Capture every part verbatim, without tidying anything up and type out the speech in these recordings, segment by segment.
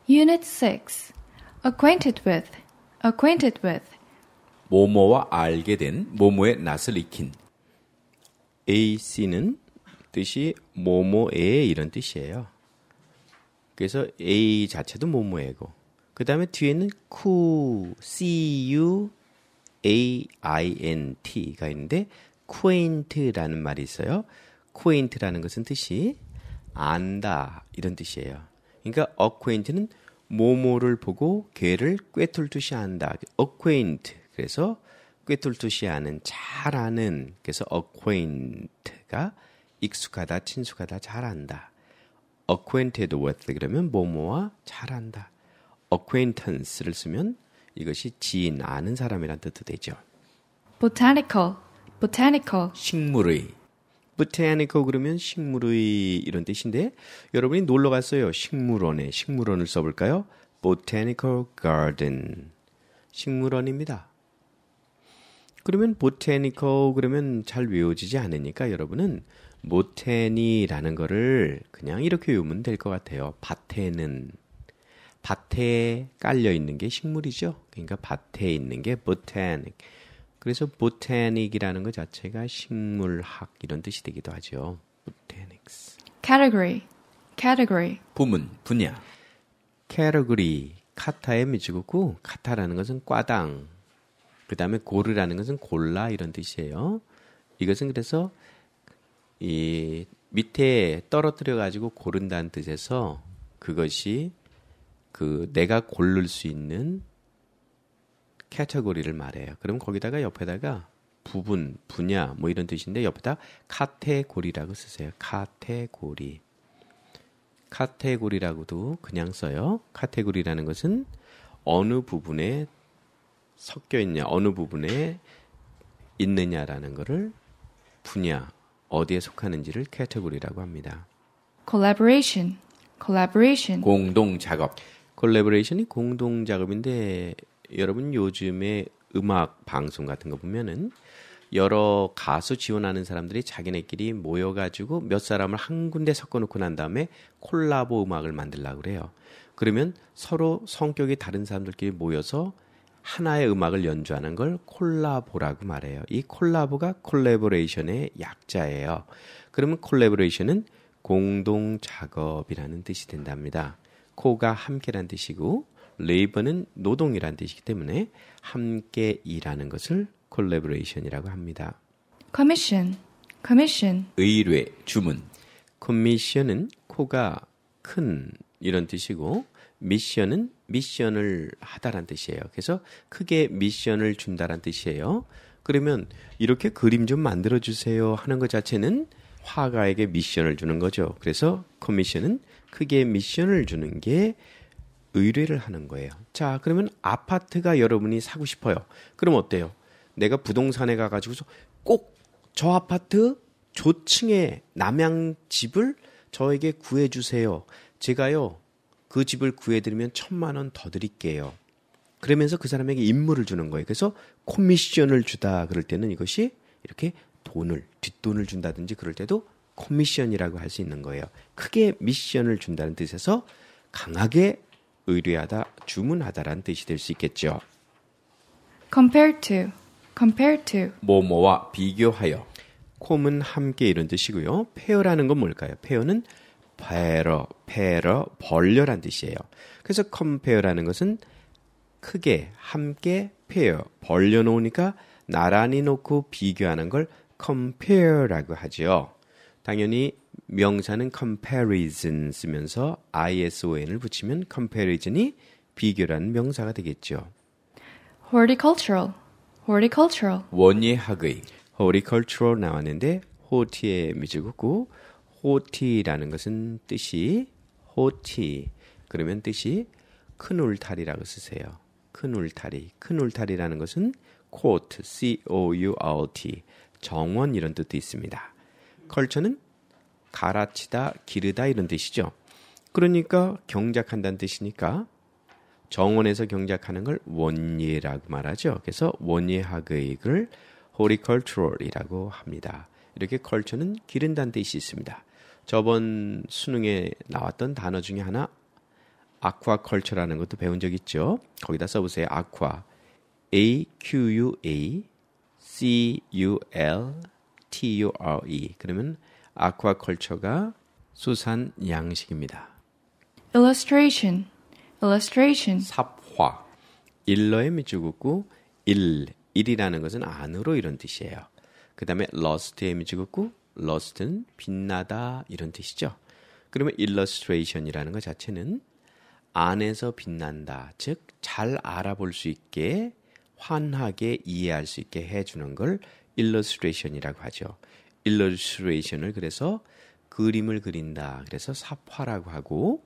Unit six. Acquainted with. Acquainted with. 뭐뭐와 알게 된, 뭐뭐의 낯을 익힌. A, C는 뜻이 뭐뭐에 이런 뜻이에요. 그래서 A 자체도 뭐뭐애고 그 다음에 뒤에는 cu, cu, a, i, n, t가 있는데 acquaint라는 말이 있어요. acquaint라는 것은 뜻이 안다 이런 뜻이에요. 그러니까 acquaint는 뭐뭐를 보고 걔를 꿰뚫듯이 안다. acquaint 그래서 꿰뚫듯이 아는 잘 아는 그래서 acquaint가 익숙하다 친숙하다 잘 안다. acquainted with 그러면 뭐뭐와 잘 안다. acquaintance를 쓰면 이것이 지인 아는 사람이란 뜻도 되죠. Botanical. Botanical. 식물의 botanical 그러면 식물의 이런 뜻인데 여러분이 놀러 갔어요. 식물원에 식물원을 써볼까요? botanical garden 식물원입니다. 그러면 botanical 그러면 잘 외워지지 않으니까 여러분은 botany라는 거를 그냥 이렇게 외우면 될 것 같아요. 밭에는 밭에 깔려 있는 게 식물이죠. 그러니까 밭에 있는 게 botanic. 그래서 botanic이라는 것 자체가 식물학 이런 뜻이 되기도 하죠. botanics. Category. Category. 부문, 분야. category, 카타에 미치고 카타라는 것은 과당. 그 다음에 고르라는 것은 골라 이런 뜻이에요. 이것은 그래서 이 밑에 떨어뜨려 가지고 고른다는 뜻에서 그것이 그 내가 고를 수 있는 캐테고리를 말해요. 그럼 거기다가 옆에다가 부분, 분야 뭐 이런 뜻인데 옆에다 카테고리라고 쓰세요. 카테고리. 카테고리라고도 그냥 써요. 카테고리라는 것은 어느 부분에 섞여 있냐, 어느 부분에 있느냐라는 것을 분야, 어디에 속하는지를 카테고리라고 합니다. Collaboration. Collaboration. 공동 작업. 콜라보레이션이 공동 작업인데 여러분 요즘에 음악 방송 같은 거 보면은 여러 가수 지원하는 사람들이 자기네끼리 모여가지고 몇 사람을 한 군데 섞어놓고 난 다음에 콜라보 음악을 만들려고 그래요. 그러면 서로 성격이 다른 사람들끼리 모여서 하나의 음악을 연주하는 걸 콜라보라고 말해요. 이 콜라보가 콜라보레이션의 약자예요. 그러면 콜라보레이션은 공동 작업이라는 뜻이 된답니다. 코가 함께란 뜻이고 레이버는 노동이란 뜻이기 때문에 함께 일하는 것을 콜라보레이션이라고 합니다. Commission. Commission. 의뢰, 주문. 커미션은 코가 큰 이런 뜻이고 미션은 미션을 하다란 뜻이에요. 그래서 크게 미션을 준다란 뜻이에요. 그러면 이렇게 그림 좀 만들어주세요 하는 것 자체는 화가에게 미션을 주는 거죠. 그래서 커미션은 크게 미션을 주는 게 의뢰를 하는 거예요. 자, 그러면 아파트가 여러분이 사고 싶어요. 그럼 어때요? 내가 부동산에 가가지고서 꼭 저 아파트 조층에 남양 집을 저에게 구해주세요. 제가요 그 집을 구해드리면 천만 원 더 드릴게요. 그러면서 그 사람에게 임무를 주는 거예요. 그래서 커미션을 주다 그럴 때는 이것이 이렇게 돈을 뒷돈을 준다든지 그럴 때도 커미션이라고 할 수 있는 거예요. 크게 미션을 준다는 뜻에서 강하게 의뢰하다, 주문하다라는 뜻이 될 수 있겠죠. Compare to. Compare to. 뭐뭐와 비교하여. 콤은 함께 이런 뜻이고요. 페어라는 건 뭘까요? 페어는 페러, 페러, 벌려란 뜻이에요. 그래서 compare라는 것은 크게, 함께, 페어, 벌려놓으니까 나란히 놓고 비교하는 걸 compare라고 하죠. 당연히 명사는 comparison 쓰면서 ison을 붙이면 comparison이 비교라는 명사가 되겠죠. Horticultural. Horticultural. 원예학의 horticultural 나왔는데 호티에 미치고 호티라는 것은 뜻이 호티 그러면 뜻이 큰 울타리라고 쓰세요. 큰 울타리. 큰 울타리라는 것은 court, C-O-U-R-T 정원 이런 뜻도 있습니다. 컬처는 가라치다, 기르다 이런 뜻이죠. 그러니까 경작한다는 뜻이니까 정원에서 경작하는 걸 원예라고 말하죠. 그래서 원예학의를 horticultural이라고 합니다. 이렇게 컬처는 기른다는 뜻이 있습니다. 저번 수능에 나왔던 단어 중에 하나 아쿠아컬처라는 것도 배운 적 있죠. 거기다 써보세요. 아쿠아. A Q U A C U L T U R E. 그러면 아쿠아컬처가 수산 양식입니다. illustration, illustration, 삽화. 일러의 밑줄 긋고 일, 일이라는 것은 안으로 이런 뜻이에요. 그 다음에 lust의 밑줄 긋고 lust는 빛나다 이런 뜻이죠. 그러면 illustration이라는 것 자체는 안에서 빛난다. 즉 잘 알아볼 수 있게 환하게 이해할 수 있게 해주는 걸 illustration이라고 하죠. illustration을 그래서 그림을 그린다. 그래서 삽화라고 하고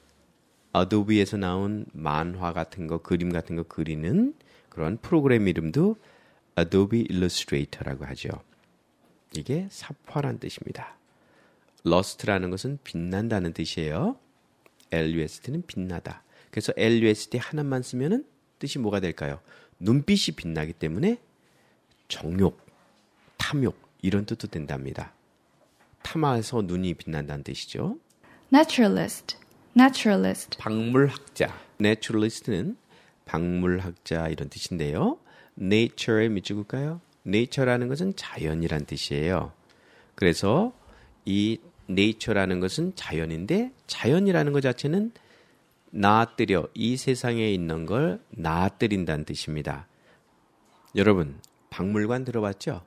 어도비에서 나온 만화 같은 거, 그림 같은 거 그리는 그런 프로그램 이름도 Adobe Illustrator라고 하죠. 이게 삽화란 뜻입니다. Lust라는 것은 빛난다는 뜻이에요. Lust는 빛나다. 그래서 Lust 하나만 쓰면은 뜻이 뭐가 될까요? 눈빛이 빛나기 때문에 정욕, 탐욕 이런 뜻도 된답니다. 탐해서 눈이 빛난다는 뜻이죠. naturalist, naturalist, 박물학자, naturalist는 박물학자 이런 뜻인데요. nature에 밑줄 긋까요? nature라는 것은 자연이란 뜻이에요. 그래서 이 nature라는 것은 자연인데 자연이라는 것 자체는 나아뜨려 이 세상에 있는 걸 나아뜨린다는 뜻입니다. 여러분 박물관 들어봤죠?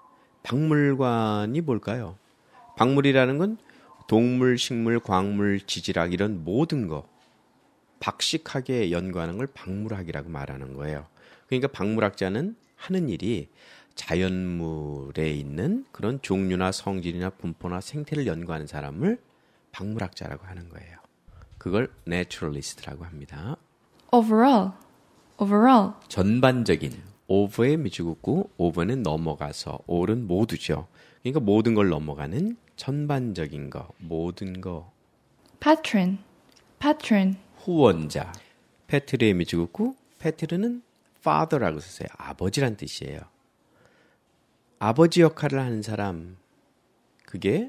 박물관이 뭘까요? 박물이라는 건 동물, 식물, 광물, 지질학 이런 모든 거 박식하게 연구하는 걸 박물학이라고 말하는 거예요. 그러니까 박물학자는 하는 일이 자연물에 있는 그런 종류나 성질이나 분포나 생태를 연구하는 사람을 박물학자라고 하는 거예요. 그걸 naturalist라고 합니다. overall, overall, 전반적인 over에 밑줄 긋고 over는 넘어가서 all은 모두죠. 그러니까 모든 걸 넘어가는 전반적인 거, 모든 거. patron, patron, 후원자. 페트르에 밑줄 긋고 페트르는 father라고 썼어요. 아버지란 뜻이에요. 아버지 역할을 하는 사람, 그게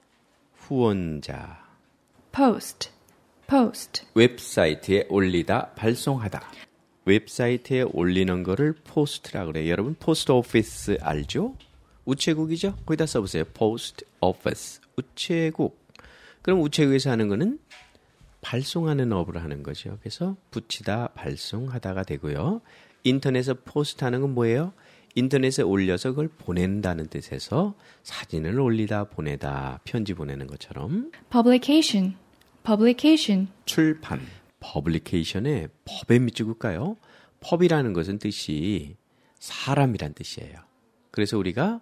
후원자. post, post, 웹사이트에 올리다, 발송하다. 웹사이트에 올리는 거를 포스트라고 그래요. 여러분 포스트 오피스 알죠? 우체국이죠? 거기다 써보세요. 포스트 오피스. 우체국. 그럼 우체국에서 하는 거는 발송하는 업을 하는 거죠. 그래서 붙이다, 발송하다가 되고요. 인터넷에 포스트하는 건 뭐예요? 인터넷에 올려서 그걸 보낸다는 뜻에서 사진을 올리다, 보내다, 편지 보내는 것처럼. publication, publication, 출판. 퍼블리케이션에 펍에 밑줄 긋까요? 펍이라는 것은 뜻이 사람이란 뜻이에요. 그래서 우리가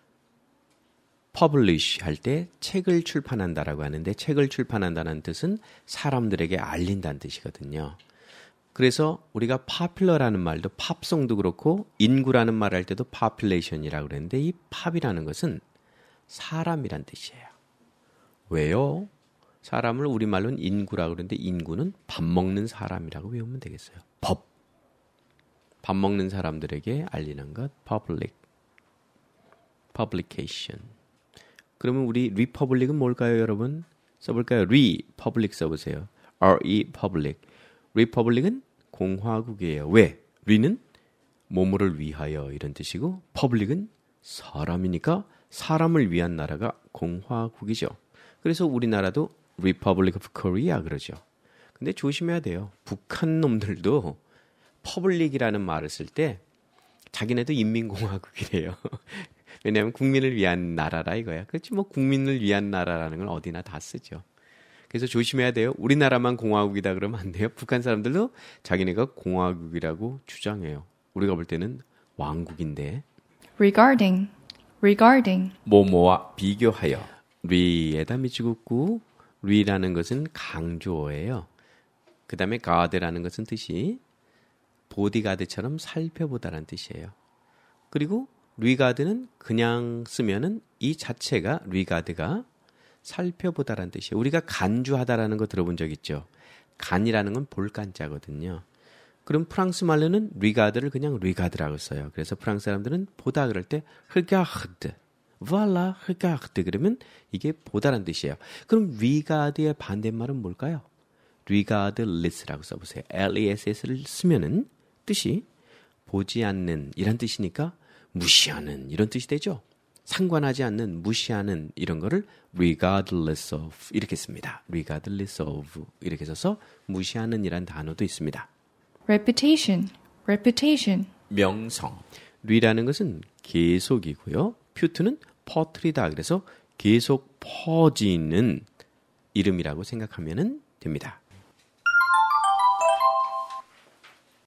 publish 할 때 책을 출판한다라고 하는데 책을 출판한다는 뜻은 사람들에게 알린다는 뜻이거든요. 그래서 우리가 popular라는 말도 팝송도 그렇고 인구라는 말 할 때도 population이라고 그랬는데 이 팝이라는 것은 사람이란 뜻이에요. 왜요? 사람을 우리말로는 인구라고 그러는데 인구는 밥 먹는 사람이라고 외우면 되겠어요. 법. 밥 먹는 사람들에게 알리는 것. public. publication. 그러면 우리 republic은 뭘까요, 여러분? 써볼까요? republic 써보세요. re public. republic은 공화국이에요. 왜? re는 뭐뭐를 위하여 이런 뜻이고 public은 사람이니까 사람을 위한 나라가 공화국이죠. 그래서 우리나라도 Republic of Korea 그러죠. 근데 조심해야 돼요. 북한 놈들도 퍼블릭이라는 말을 쓸 때 자기네도 인민공화국이래요. 왜냐하면 국민을 위한 나라라 이거야. 그렇지 뭐 국민을 위한 나라라는 건 어디나 다 쓰죠. 그래서 조심해야 돼요. 우리나라만 공화국이다 그러면 안 돼요. 북한 사람들도 자기네가 공화국이라고 주장해요. 우리가 볼 때는 왕국인데. regarding, regarding, 뭐뭐와 비교하여. 리에다 밑줄 긋고 리라는 것은 강조어예요. 그 다음에 가드라는 것은 뜻이 보디가드처럼 살펴보다라는 뜻이에요. 그리고 리가드는 그냥 쓰면은 이 자체가 리가드가 살펴보다라는 뜻이에요. 우리가 간주하다라는 거 들어본 적 있죠? 간이라는 건 볼간자거든요. 그럼 프랑스 말로는 리가드를 그냥 리가드라고 써요. 그래서 프랑스 사람들은 보다 그럴 때 regarde, voilà, regarde 그러면 이게 보다라는 뜻이에요. 그럼 리가드의 반대말은 뭘까요? regardless라고 써보세요. L-E-S-S를 쓰면은 뜻이 보지 않는 이란 뜻이니까 무시하는 이런 뜻이 되죠. 상관하지 않는, 무시하는 이런 거를 regardless of 이렇게 씁니다. regardless of 이렇게 써서 무시하는 이란 단어도 있습니다. reputation, reputation. 명성. 리라는 것은 계속이고요. 퓨트는 퍼트리다. 그래서 계속 퍼지는 이름이라고 생각하면 됩니다.